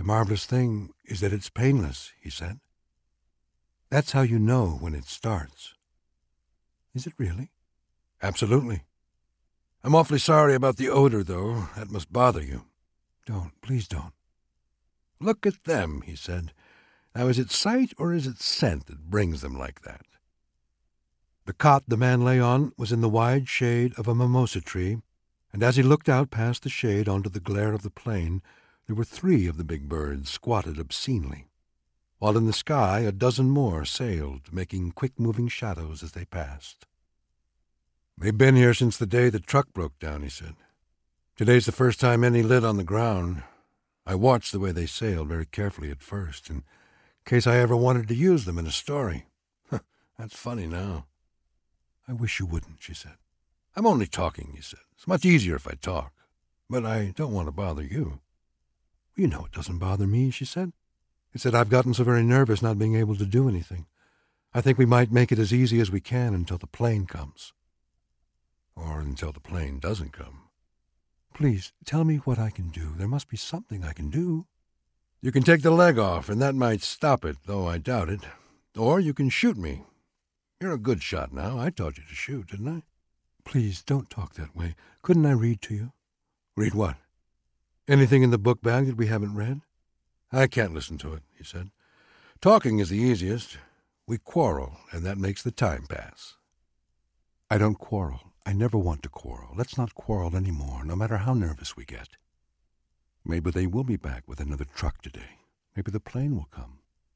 The marvelous thing is that it's painless, he said. That's how you know when it starts. Is it really? Absolutely. I'm awfully sorry about the odor, though. That must bother you. Don't, please don't. Look at them, he said. Now, is it sight or is it scent that brings them like that? The cot the man lay on was in the wide shade of a mimosa tree, and as he looked out past the shade onto the glare of the plain, there were 3 of the big birds squatted obscenely, while in the sky a dozen more sailed, making quick-moving shadows as they passed. They've been here since the day the truck broke down, he said. Today's the first time any lit on the ground. I watched the way they sailed very carefully at first, in case I ever wanted to use them in a story. That's funny now. I wish you wouldn't, she said. I'm only talking, he said. It's much easier if I talk. But I don't want to bother you. You know it doesn't bother me, she said. It's that I've gotten so very nervous not being able to do anything. I think we might make it as easy as we can until the plane comes. Or until the plane doesn't come. Please, tell me what I can do. There must be something I can do. You can take the leg off, and that might stop it, though I doubt it. Or you can shoot me. You're a good shot now. I taught you to shoot, didn't I? Please, don't talk that way. Couldn't I read to you? Read what? Anything in the book bag that we haven't read? I can't listen to it, he said. Talking is the easiest. We quarrel, and that makes the time pass. I don't quarrel. I never want to quarrel. Let's not quarrel any more, no matter how nervous we get. Maybe they will be back with another truck today. Maybe the plane will come.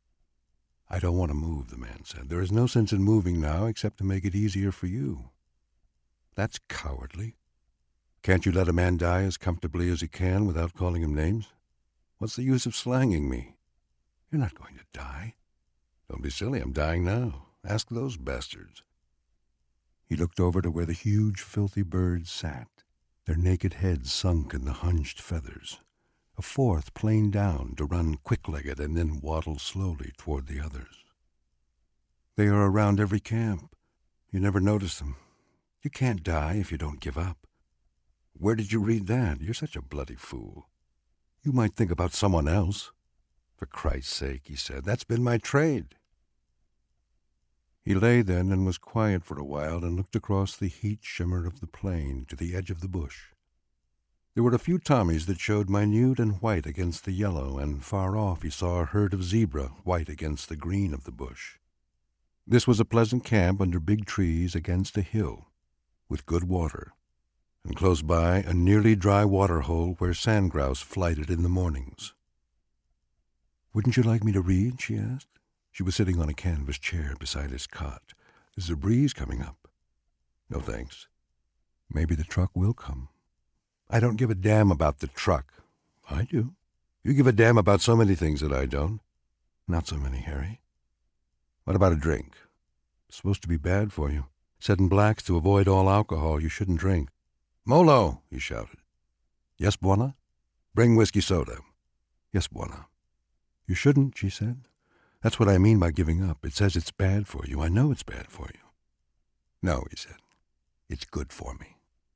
I don't want to move, the man said. There is no sense in moving now except to make it easier for you. That's cowardly. Can't you let a man die as comfortably as he can without calling him names? What's the use of slanging me? You're not going to die. Don't be silly, I'm dying now. Ask those bastards. He looked over to where the huge, filthy birds sat, their naked heads sunk in the hunched feathers. A 4th planed down to run quick-legged and then waddle slowly toward the others. They are around every camp. You never notice them. You can't die if you don't give up. Where did you read that? You're such a bloody fool. You might think about someone else. For Christ's sake, he said, that's been my trade. He lay then and was quiet for a while and looked across the heat shimmer of the plain to the edge of the bush. There were a few Tommies that showed minute and white against the yellow, and far off he saw a herd of zebra white against the green of the bush. This was a pleasant camp under big trees against a hill, with good water, and close by a nearly dry water hole where sand grouse flighted in the mornings. Wouldn't you like me to read? She asked. She was sitting on a canvas chair beside his cot. There's a breeze coming up. No thanks. Maybe the truck will come. I don't give a damn about the truck. I do. You give a damn about so many things that I don't. Not so many, Harry. What about a drink? It's supposed to be bad for you. Said in Blacks to avoid all alcohol, you shouldn't drink. Molo, he shouted. Yes, Buona? Bring whiskey soda. Yes, Buona. You shouldn't, she said. That's what I mean by giving up. It says it's bad for you. I know it's bad for you. No, he said. It's good for me.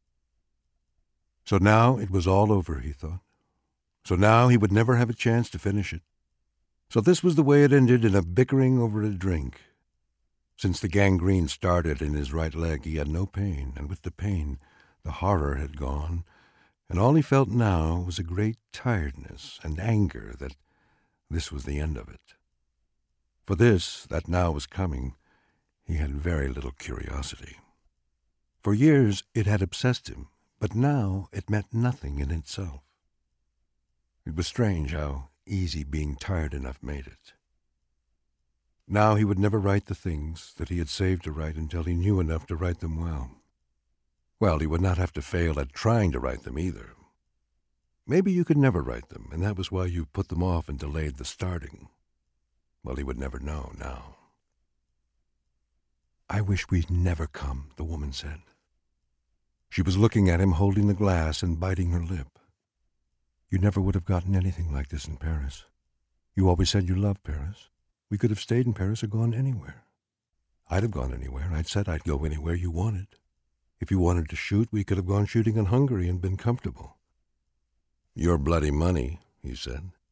So now it was all over, he thought. So now he would never have a chance to finish it. So this was the way it ended, in a bickering over a drink. Since the gangrene started in his right leg, he had no pain, and with the pain, the horror had gone, and all he felt now was a great tiredness and anger that this was the end of it. For this, that now was coming, he had very little curiosity. For years it had obsessed him, but now it meant nothing in itself. It was strange how easy being tired enough made it. Now he would never write the things that he had saved to write until he knew enough to write them well. Well, he would not have to fail at trying to write them either. Maybe you could never write them, and that was why you put them off and delayed the starting. Well, he would never know now. I wish we'd never come, the woman said. She was looking at him, holding the glass and biting her lip. You never would have gotten anything like this in Paris. You always said you loved Paris. We could have stayed in Paris or gone anywhere. I'd have gone anywhere. I'd said I'd go anywhere you wanted. If you wanted to shoot, we could have gone shooting in Hungary and been comfortable. Your bloody money, he said.